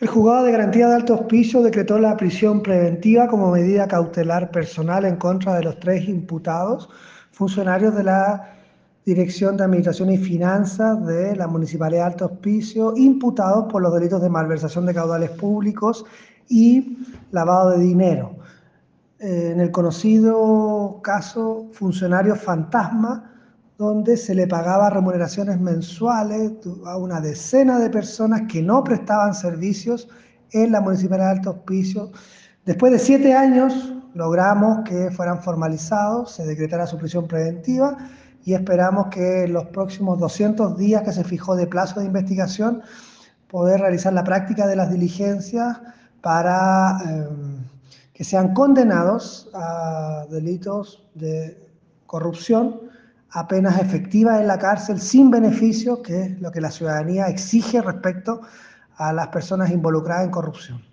El Juzgado de Garantía de Alto Hospicio decretó la prisión preventiva como medida cautelar personal en contra de los 3 imputados, funcionarios de la Dirección de Administración y Finanzas de la Municipalidad de Alto Hospicio, imputados por los delitos de malversación de caudales públicos y lavado de dinero. En el conocido caso Funcionario Fantasma, donde se le pagaba remuneraciones mensuales a una decena de personas que no prestaban servicios en la Municipalidad de Alto Hospicio. Después de 7 años logramos que fueran formalizados, se decretara su prisión preventiva y esperamos que en los próximos 200 días que se fijó de plazo de investigación poder realizar la práctica de las diligencias para que sean condenados a delitos de corrupción a penas efectivas en la cárcel sin beneficios, que es lo que la ciudadanía exige respecto a las personas involucradas en corrupción.